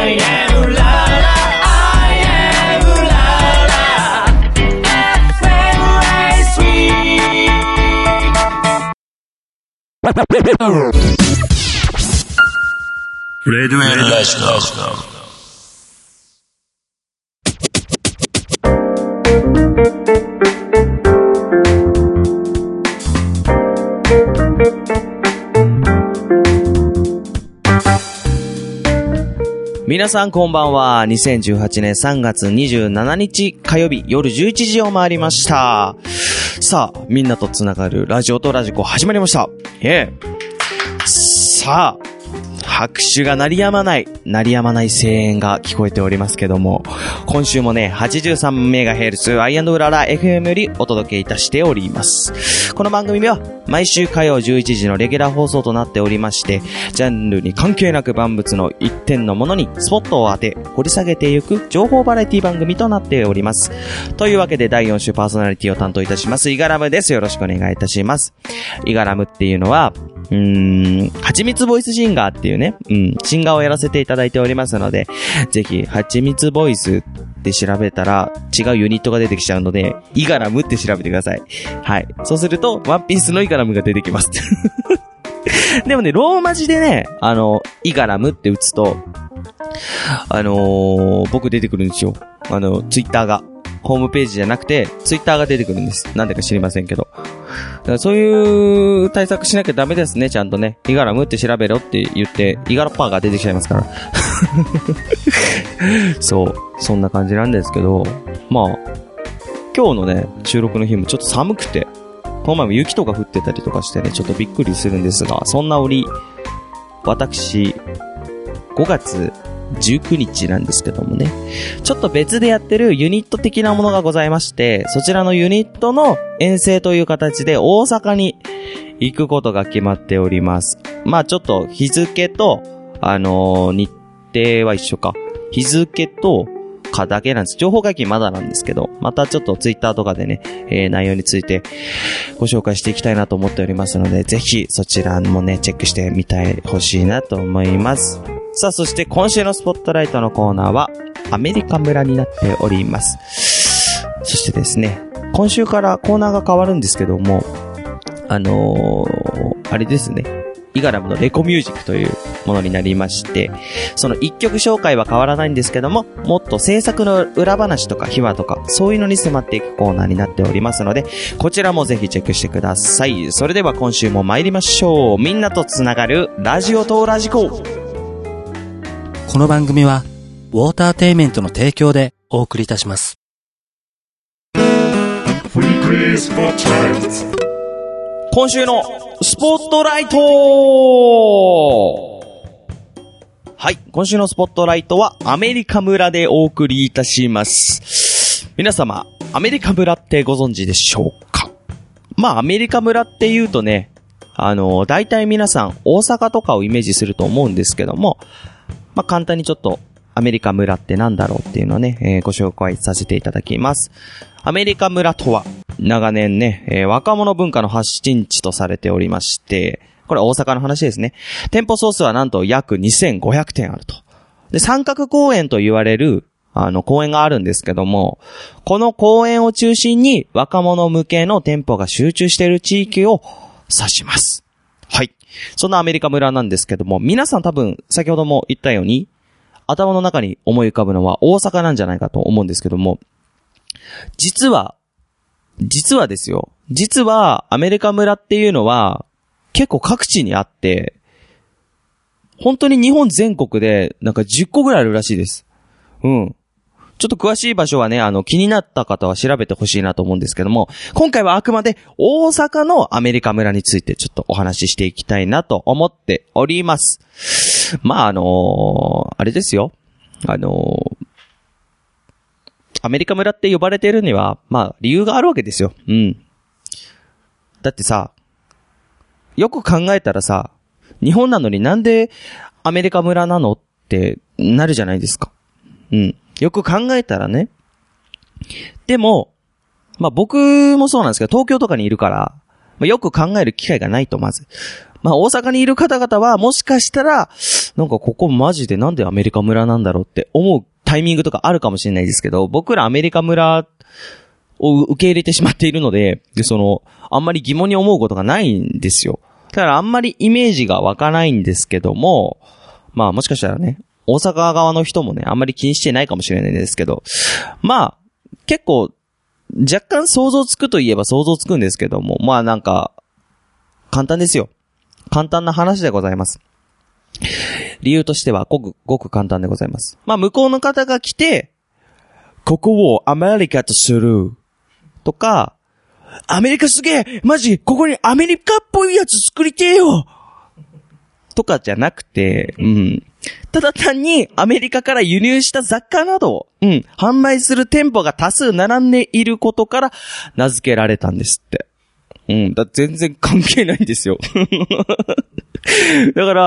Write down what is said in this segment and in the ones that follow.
I am la la I am la la FM レディオラジオ皆さんこんばんは。2018年3月27日火曜日夜11時を回りました。さあ、みんなとつながるラジオとラジコ始まりました。さあ、拍手が鳴りやまない声援が聞こえておりますけども、今週もね、83MHz アイ&ウララ FM よりお届けいたしております。この番組は毎週火曜11時のレギュラー放送となっておりまして、ジャンルに関係なく万物の一点のものにスポットを当て掘り下げていく情報バラエティ番組となっております。というわけで第4週パーソナリティを担当いたしますイガラムです。よろしくお願いいたします。イガラムっていうのははちみつボイスシンガーっていうね、シンガーをやらせていただいておりますので、ぜひはちみつボイスって調べたら違うユニットが出てきちゃうので、イガラムって調べてください。はい。そうするとワンピースのイガラムが出てきます。でもね、ローマ字でね、イガラムって打つと、僕出てくるんですよ。ツイッターが。ホームページじゃなくて、ツイッターが出てくるんです。なんでか知りませんけど。だからそういう対策しなきゃダメですね、ちゃんとね。イガラムって調べろって言って、イガラッパーが出てきちゃいますから。そう、そんな感じなんですけど、まあ、今日のね、収録の日もちょっと寒くて、この前も雪とか降ってたりとかしてね、ちょっとびっくりするんですが、そんな折、私、5月19日なんですけどもね、ちょっと別でやってるユニット的なものがございまして、そちらのユニットの遠征という形で大阪に行くことが決まっております。まあちょっと日付と、日程は一緒か。日付とかだけなんです。情報解禁まだなんですけど、またちょっとツイッターとかでね、内容についてご紹介していきたいなと思っておりますので、ぜひそちらもね、チェックしてみてほしいなと思います。さあ、そして今週のスポットライトのコーナーはアメリカ村になっております。そしてですね、今週からコーナーが変わるんですけども、あれですね、イガラムのレコミュージックというものになりまして、その一曲紹介は変わらないんですけども、もっと制作の裏話とか秘話とかそういうのに迫っていくコーナーになっておりますので、こちらもぜひチェックしてください。それでは今週も参りましょう。みんなとつながるラジオとラジコ。 この番組はウォーターテイメントの提供でお送りいたします。 今週のスポットライト。はい、今週のスポットライトはアメリカ村でお送りいたします。皆様、アメリカ村ってご存知でしょうか？まあアメリカ村って言うとね、大体皆さん大阪とかをイメージすると思うんですけども、まあ簡単にちょっとアメリカ村ってなんだろうっていうのをね、ご紹介させていただきます。アメリカ村とは長年ね、若者文化の発信地とされておりまして、これ大阪の話ですね。店舗総数はなんと約2500店あると。で、三角公園と言われる公園があるんですけども、この公園を中心に若者向けの店舗が集中している地域を指します。はい。そんなアメリカ村なんですけども、皆さん多分先ほども言ったように頭の中に思い浮かぶのは大阪なんじゃないかと思うんですけども、実はですよ。実はアメリカ村っていうのは結構各地にあって、本当に日本全国でなんか10個ぐらいあるらしいです。ちょっと詳しい場所はね、気になった方は調べてほしいなと思うんですけども、今回はあくまで大阪のアメリカ村についてちょっとお話ししていきたいなと思っております。まああれですよ。アメリカ村って呼ばれているには、まあ理由があるわけですよ。だってさ、よく考えたらさ、日本なのになんでアメリカ村なのってなるじゃないですか。よく考えたらね。でも、まあ僕もそうなんですけど、東京とかにいるから、よく考える機会がないと、まず。まあ大阪にいる方々はもしかしたら、 なんかここマジでなんでアメリカ村なんだろうって思うタイミングとかあるかもしれないですけど、僕らアメリカ村を受け入れてしまっているので、あんまり疑問に思うことがないんですよ。だからあんまりイメージが湧かないんですけども、まあもしかしたらね、大阪側の人もね、あんまり気にしてないかもしれないですけど、まあ、結構、若干想像つくといえば想像つくんですけども、まあなんか、簡単ですよ。簡単な話でございます。理由としてはごく簡単でございます。まあ向こうの方が来て、ここをアメリカとする。とか、アメリカすげえマジここにアメリカっぽいやつ作りてえよとかじゃなくて、ただ単にアメリカから輸入した雑貨などを、販売する店舗が多数並んでいることから名付けられたんですって。全然関係ないんですよ。だから、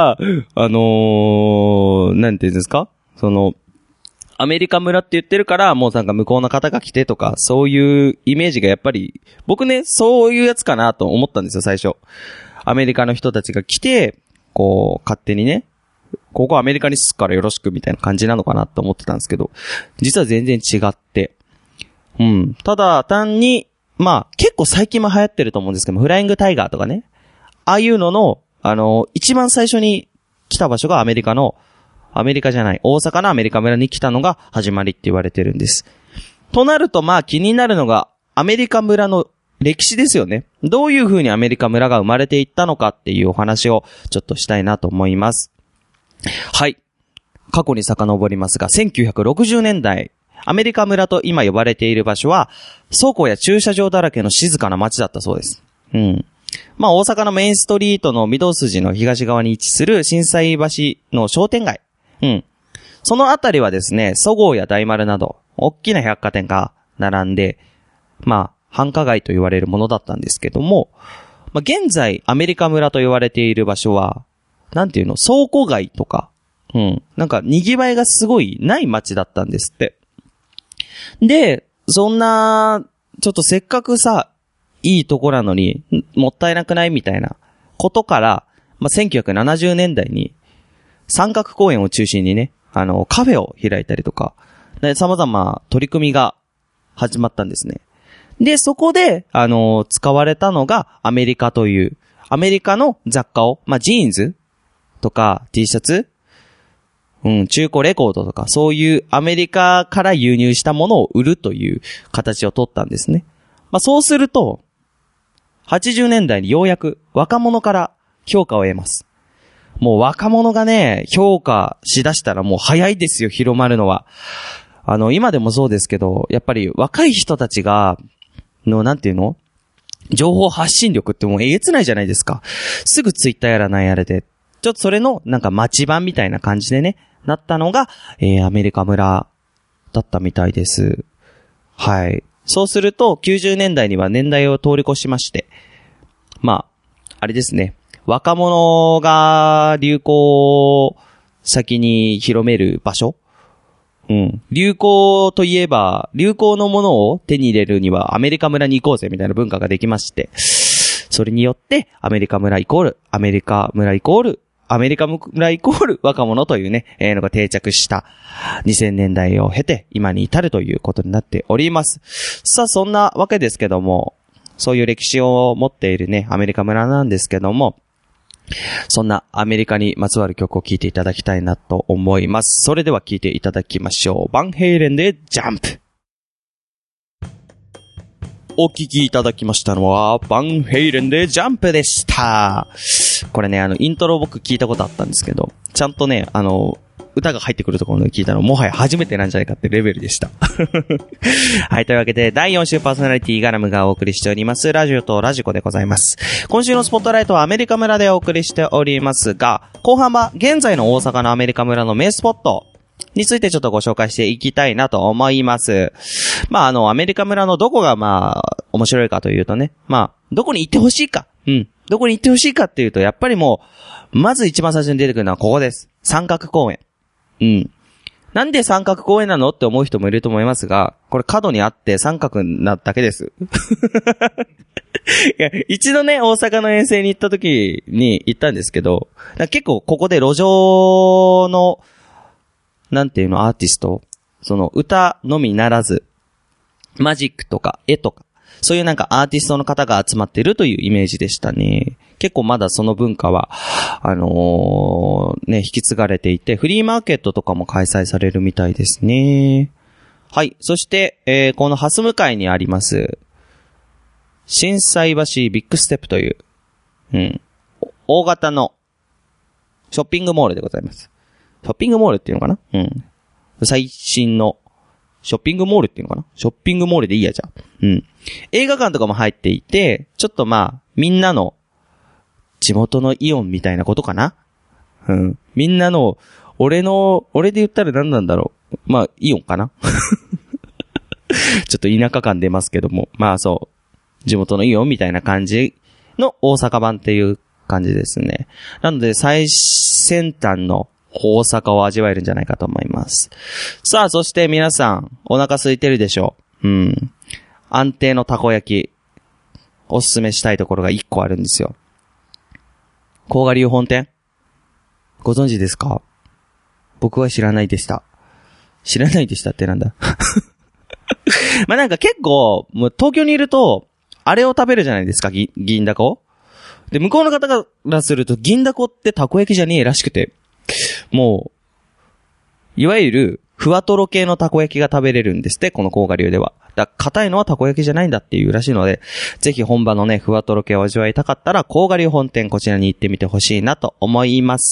なんていうんですか？アメリカ村って言ってるから、もうなんか向こうの方が来てとか、そういうイメージがやっぱり、僕ね、そういうやつかなと思ったんですよ、最初。アメリカの人たちが来て、こう、勝手にね、ここアメリカにすっからよろしくみたいな感じなのかなと思ってたんですけど、実は全然違って。ただ単に、まあ、結構最近も流行ってると思うんですけど、フライングタイガーとかね、ああいうのの、一番最初に来た場所が大阪のアメリカ村に来たのが始まりって言われてるんです。となると、まあ気になるのが、アメリカ村の歴史ですよね。どういう風にアメリカ村が生まれていったのかっていうお話をちょっとしたいなと思います。はい。過去に遡りますが、1960年代、アメリカ村と今呼ばれている場所は、倉庫や駐車場だらけの静かな街だったそうです。まあ大阪のメインストリートの御堂筋の東側に位置する心斎橋の商店街。そのあたりはですね、そごうや大丸など、大きな百貨店が並んで、まあ、繁華街と言われるものだったんですけども、まあ、現在、アメリカ村と言われている場所は、なんていうの、倉庫街とか、なんか、賑わいがすごいない街だったんですって。で、そんな、ちょっとせっかくさ、いいとこなのに、もったいなくないみたいなことから、まあ、1970年代に、三角公園を中心にね、カフェを開いたりとか、様々取り組みが始まったんですね。で、そこで、使われたのがアメリカという、アメリカの雑貨を、まあ、ジーンズとか T シャツ、中古レコードとか、そういうアメリカから輸入したものを売るという形を取ったんですね。まあ、そうすると、80年代にようやく若者から評価を得ます。もう若者がね、評価しだしたらもう早いですよ、広まるのは。今でもそうですけど、やっぱり若い人たちが、なんていうの？情報発信力ってもうえげつないじゃないですか。すぐツイッターやらないやれで。ちょっとそれのなんか街版みたいな感じでね、なったのが、アメリカ村だったみたいです。はい。そうすると、90年代には年代を通り越しまして、まあ、あれですね。若者が流行を先に広める場所？流行といえば、流行のものを手に入れるにはアメリカ村に行こうぜみたいな文化ができまして、それによってアメリカ村イコール、アメリカ村イコール、アメリカ村イコール若者というね、のが定着した2000年代を経て今に至るということになっております。さあ、そんなわけですけども、そういう歴史を持っているね、アメリカ村なんですけども、そんなアメリカにまつわる曲を聴いていただきたいなと思います。それでは聴いていただきましょう。バンヘイレンでジャンプ。お聴きいただきましたのは、バンヘイレンでジャンプでした。これね、イントロ僕聞いたことあったんですけど、ちゃんとね、歌が入ってくるところで聞いたのもはや初めてなんじゃないかってレベルでした。はい、というわけで第4週パーソナリティガラムがお送りしておりますラジオとラジコでございます。今週のスポットライトはアメリカ村でお送りしておりますが、後半は現在の大阪のアメリカ村の名スポットについてちょっとご紹介していきたいなと思います。まあアメリカ村のどこがまあ面白いかというとね、まあどこに行ってほしいか、どこに行ってほしいかっていうと、やっぱりもうまず一番最初に出てくるのはここです。三角公園。なんで三角公園なのって思う人もいると思いますが、これ角にあって三角なだけです。 や、一度ね、大阪の遠征に行った時に行ったんですけど、結構ここで路上の、なんていうの、アーティスト、その歌のみならず、マジックとか絵とか、そういうなんかアーティストの方が集まってるというイメージでしたね。結構まだその文化は、ね、引き継がれていて、フリーマーケットとかも開催されるみたいですね。はい。そして、この蓮向かいにあります、心斎橋ビッグステップという、大型のショッピングモールでございます。ショッピングモールっていうのかな？最新のショッピングモールっていうのかな？ショッピングモールでいいや、じゃあ。映画館とかも入っていて、ちょっとまあ、みんなの地元のイオンみたいなことかな？みんなの、俺で言ったら何なんだろう。まあ、イオンかなちょっと田舎感出ますけども。まあそう。地元のイオンみたいな感じの大阪版っていう感じですね。なので最先端の大阪を味わえるんじゃないかと思います。さあ、そして皆さん、お腹空いてるでしょう。安定のたこ焼き、おすすめしたいところが1個あるんですよ。甲賀流本店？ご存知ですか？僕は知らないでした。知らないでしたってなんだまあなんか結構、もう東京にいると、あれを食べるじゃないですか、銀だこ。で、向こうの方からすると、銀だこってたこ焼きじゃねえらしくて、もう、いわゆる、ふわとろ系のたこ焼きが食べれるんですって、この甲賀流では。硬いのはたこ焼きじゃないんだっていうらしいので、ぜひ本場のね、ふわとろ系を味わいたかったら、甲賀流本店こちらに行ってみてほしいなと思います。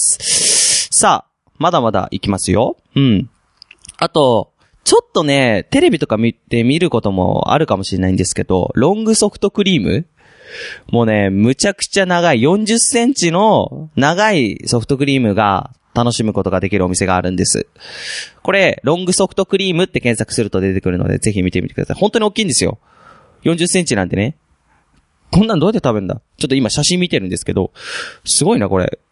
さあ、まだまだ行きますよ。あと、ちょっとね、テレビとか見ることもあるかもしれないんですけど、ロングソフトクリーム？もうね、むちゃくちゃ長い、40センチの長いソフトクリームが楽しむことができるお店があるんです。これ、ロングソフトクリームって検索すると出てくるので、ぜひ見てみてください。本当に大きいんですよ。40センチなんでね。こんなんどうやって食べるんだ？ちょっと今写真見てるんですけど、すごいな、これ。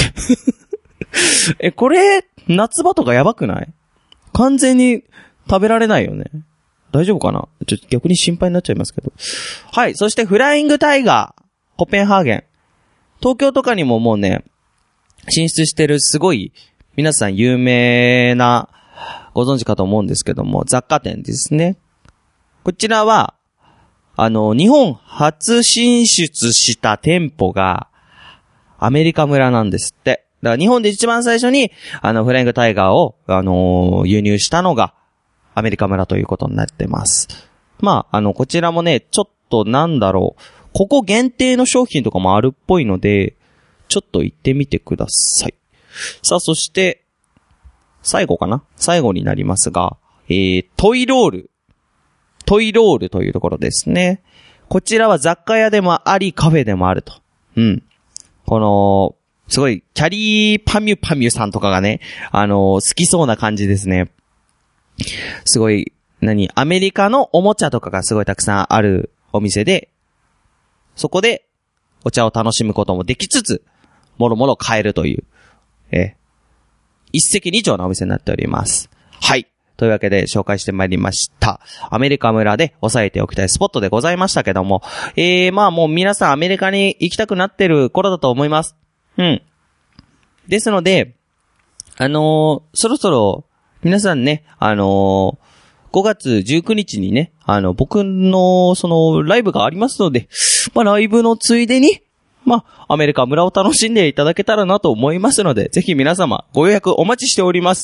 これ、夏場とかやばくない？完全に食べられないよね。大丈夫かな？ちょっと逆に心配になっちゃいますけど。はい。そしてフライングタイガー、コペンハーゲン。東京とかにももうね、進出してるすごい皆さん有名なご存知かと思うんですけども、雑貨店ですね。こちらは、日本初進出した店舗がアメリカ村なんですって。だから日本で一番最初に、フライングタイガーを、輸入したのが、アメリカ村ということになってます。まあ、こちらもね、ちょっとなんだろう、ここ限定の商品とかもあるっぽいので、ちょっと行ってみてください。さあ、そして、最後かな？最後になりますが、トイロールというところですね。こちらは雑貨屋でもあり、カフェでもあると。この、すごい、キャリーパミュパミュさんとかがね、好きそうな感じですね。すごい、アメリカのおもちゃとかがすごいたくさんあるお店で、そこでお茶を楽しむこともできつつ、もろもろ買えるという、一石二鳥なお店になっております。はい。というわけで紹介してまいりました。アメリカ村で押さえておきたいスポットでございましたけども、まあもう皆さんアメリカに行きたくなってる頃だと思います。ですので、そろそろ、皆さんね、5月19日にね、僕の、ライブがありますので、まあ、ライブのついでに、まあ、アメリカ村を楽しんでいただけたらなと思いますので、ぜひ皆様、ご予約お待ちしております。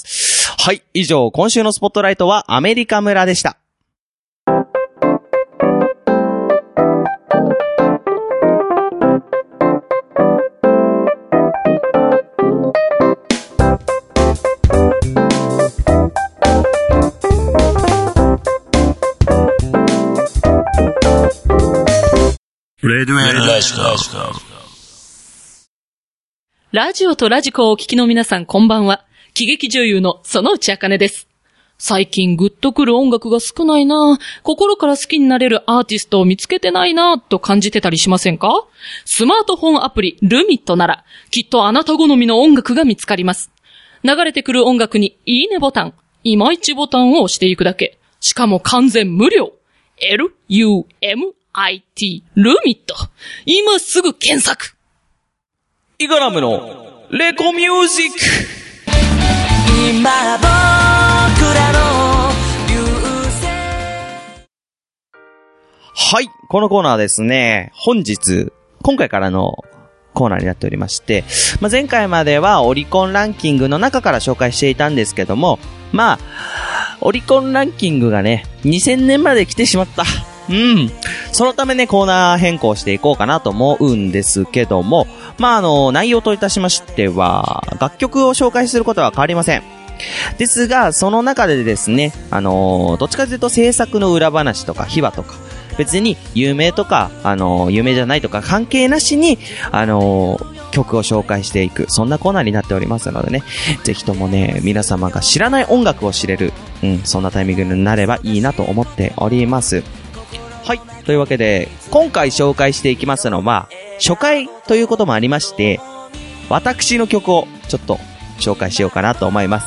はい、以上、今週のスポットライトはアメリカ村でした。 ラジオとラジコをお聞きの皆さんこんばんは。喜劇女優の園内茜です。最近グッとくる音楽が少ないなぁ、心から好きになれるアーティストを見つけてないなぁと感じてたりしませんか？スマートフォンアプリルミットならきっとあなた好みの音楽が見つかります。流れてくる音楽にいいねボタン、いまいちボタンを押していくだけ。しかも完全無料。LUMIT IT ルミット。今すぐ検索。 イガラムのレコミュージック。 今僕らの流星。 はい。このコーナーはですね、今回からのコーナーになっておりまして、前回まではオリコンランキングの中から紹介していたんですけども、オリコンランキングがね、2000年まで来てしまった。そのためね、コーナー変更していこうかなと思うんですけども、内容といたしましては、楽曲を紹介することは変わりません。ですが、その中でですね、どっちかというと制作の裏話とか秘話とか、別に有名とか、有名じゃないとか関係なしに、曲を紹介していく、そんなコーナーになっておりますのでね、ぜひともね、皆様が知らない音楽を知れる、そんなタイミングになればいいなと思っております。はい。というわけで、今回紹介していきますのは、初回ということもありまして、私の曲をちょっと紹介しようかなと思います。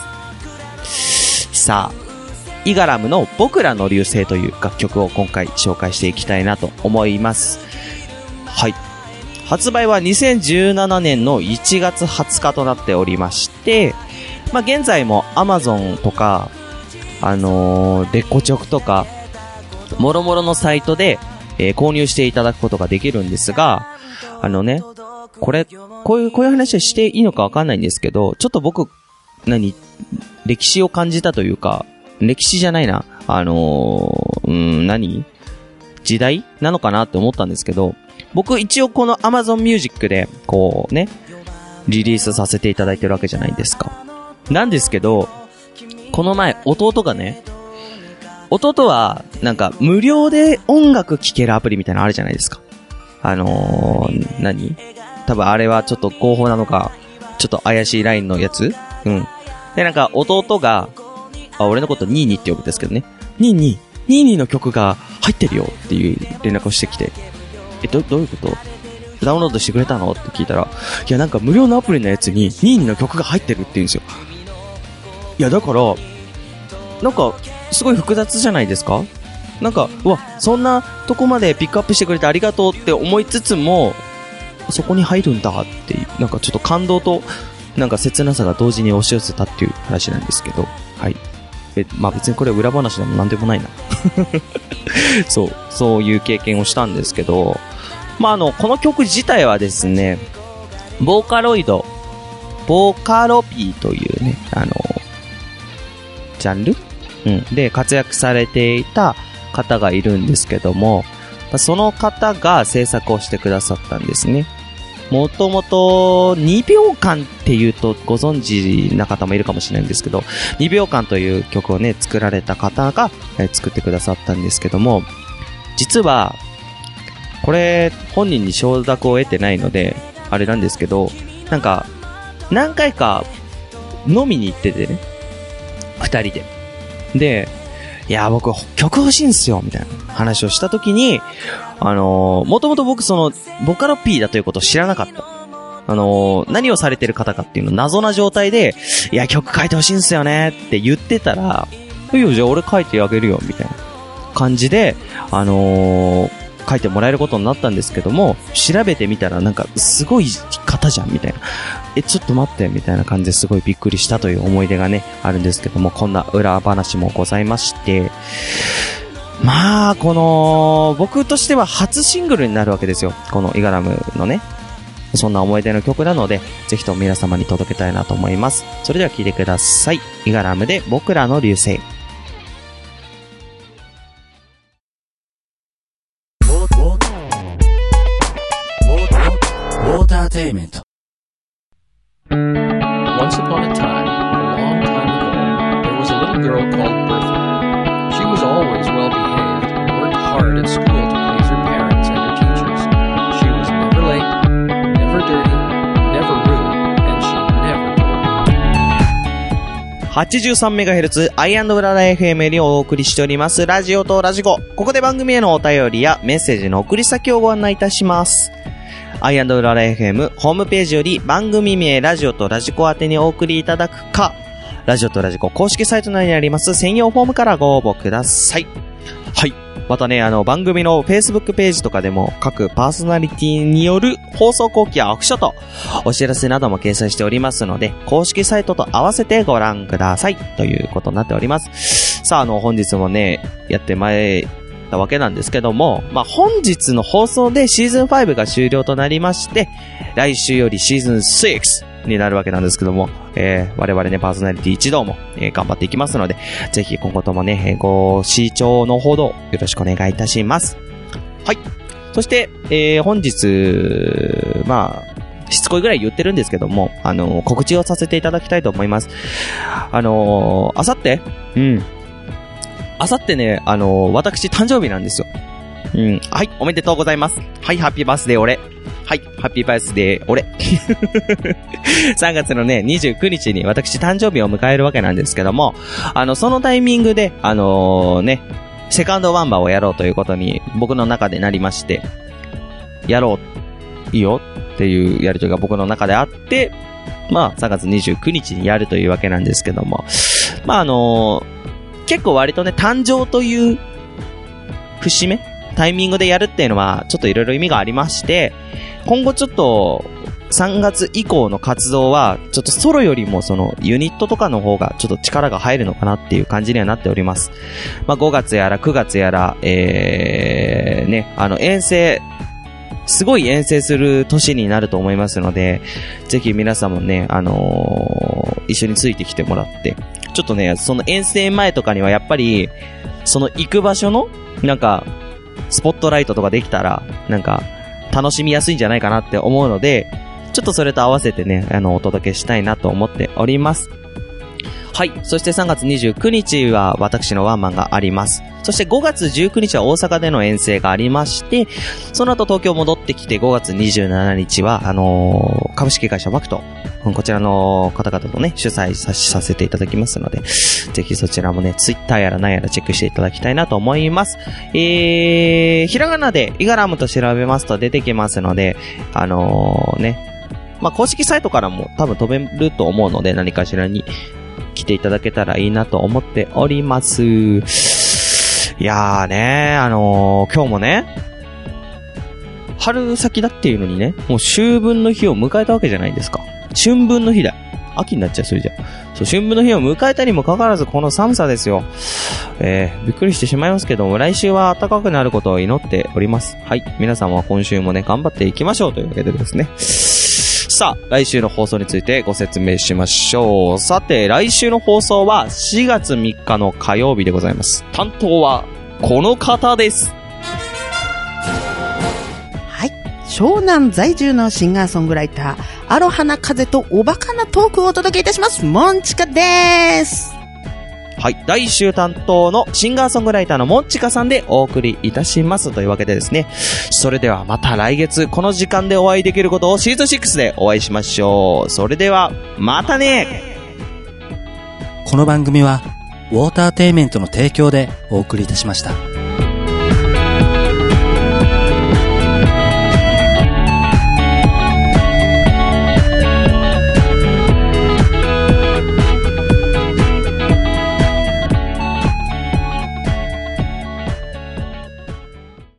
さあ、イガラムの僕らの流星という楽曲を今回紹介していきたいなと思います。はい。発売は2017年の1月20日となっておりまして、現在も Amazon とか、レコチョクとか、もろもろのサイトで、購入していただくことができるんですが、こういう話をしていいのかわかんないんですけど、ちょっと僕、歴史を感じたというか、歴史じゃないな、時代なのかなって思ったんですけど、僕一応この Amazon Music で、リリースさせていただいてるわけじゃないですか。なんですけど、この前、弟は、無料で音楽聴けるアプリみたいなのあるじゃないですか。多分あれはちょっと合法なのか、ちょっと怪しいラインのやつ？で、弟が、俺のことニーニーって呼ぶんですけどね。ニーニーの曲が入ってるよっていう連絡をしてきて、どういうこと？ダウンロードしてくれたのって聞いたら、いや無料のアプリのやつにニーニーの曲が入ってるって言うんですよ。いやだから、すごい複雑じゃないですか？うわ、そんなとこまでピックアップしてくれてありがとうって思いつつも、そこに入るんだっていう、ちょっと感動と、切なさが同時に押し寄せたっていう話なんですけど、はい。別にこれ裏話でもなんでもないな。そういう経験をしたんですけど、この曲自体はですね、ボーカロピーというね、ジャンル？で活躍されていた方がいるんですけども、その方が制作をしてくださったんですね。もともと2秒間っていうとご存知な方もいるかもしれないんですけど、2秒間という曲をね作られた方が作ってくださったんですけども、実はこれ本人に承諾を得てないのであれなんですけど、何回か飲みに行っててね、2人で、いや僕曲欲しいんすよみたいな話をしたときに、もともと僕ボカロ P だということを知らなかった。何をされてる方かっていうの謎な状態で、いや曲書いて欲しいんすよねって言ってたら、いいよじゃあ俺書いてあげるよみたいな感じで、書いてもらえることになったんですけども、調べてみたらすごい方じゃんみたいな、ちょっと待ってみたいな感じですごいびっくりしたという思い出がねあるんですけども、こんな裏話もございまして、僕としては初シングルになるわけですよ、このイガラムのね。そんな思い出の曲なので、ぜひとも皆様に届けたいなと思います。それでは聴いてください。イガラムで僕らの流星。 ウォーターテイメント。 Once upon a time, a long time ago, there was a little girl called Bertha. She was always well behaved and worked hard at school to please her parents and her teachers. She was never late, never dirty, never rude, and she never told. 83MHz I&FM にお送りしておりますラジオとラジコ。ここで番組へのお便りやメッセージの送り先をご案内いたします。I&FM ホームページより番組名ラジオとラジコ宛てにお送りいただくか、ラジオとラジコ公式サイト内にあります専用フォームからご応募ください。はい。 またね、番組の Facebook ページとかでも各パーソナリティによる放送後期やアクションとお知らせなども掲載しておりますので、公式サイトと合わせてご覧くださいということになっております。さあ、本日もね、やってまいったわけなんですけども、まあ、本日の放送でシーズン5が終了となりまして、来週よりシーズン6になるわけなんですけども、我々ね、パーソナリティ一同も、頑張っていきますので、ぜひ今後ともね、ご視聴のほどよろしくお願いいたします。はい。そして、本日、まあ、しつこいぐらい言ってるんですけども、告知をさせていただきたいと思います。あさってあさってね、私誕生日なんですよ。はい、おめでとうございます。はい、ハッピーバースデー俺。はい、ハッピーバースデー俺。3月のね、29日に私誕生日を迎えるわけなんですけども、そのタイミングで、ね、セカンドワンバーをやろうということに僕の中でなりまして、やろう、いいよっていうやりとりが僕の中であって、まあ、3月29日にやるというわけなんですけども、まあ結構割とね、誕生という節目タイミングでやるっていうのはちょっといろいろ意味がありまして、今後ちょっと3月以降の活動はちょっとソロよりもそのユニットとかの方がちょっと力が入るのかなっていう感じにはなっております。まあ5月やら9月やらね、遠征すごい遠征する年になると思いますので、ぜひ皆さんもね、一緒についてきてもらって、ちょっとね、その遠征前とかにはやっぱり、その行く場所の、なんか、スポットライトとかできたら、なんか、楽しみやすいんじゃないかなって思うので、ちょっとそれと合わせてね、お届けしたいなと思っております。はい。そして3月29日は私のワンマンがあります。そして5月19日は大阪での遠征がありまして、その後東京戻ってきて5月27日は、株式会社バクト、こちらの方々とね、主催させていただきますので、ぜひそちらもね、ツイッターやら何やらチェックしていただきたいなと思います。ひらがなでイガラムと調べますと出てきますので、ね、まあ、公式サイトからも多分飛べると思うので、何かしらに来ていただけたらいいなと思っております。いやーね、今日もね、春先だっていうのにね、もう秋分の日を迎えたわけじゃないですか。春分の日だ。秋になっちゃう、それじゃ。そう、春分の日を迎えたにもかかわらずこの寒さですよ。びっくりしてしまいますけども、来週は暖かくなることを祈っております。はい。皆さんは今週もね、頑張っていきましょうというわけでですね。さあ、来週の放送についてご説明しましょう。さて、来週の放送は4月3日の火曜日でございます。担当はこの方です。 はい。湘南在住のシンガーソングライター、アロハな風とおバカなトークをお届けいたします。モンチカです。 はい。来週担当のシンガーソングライターのモンチカさんでお送りいたしますというわけでですね。それではまた来月この時間でお会いできることをシーズン6でお会いしましょう。それではまたね。 この番組はウォーターテイメントの提供でお送りいたしました。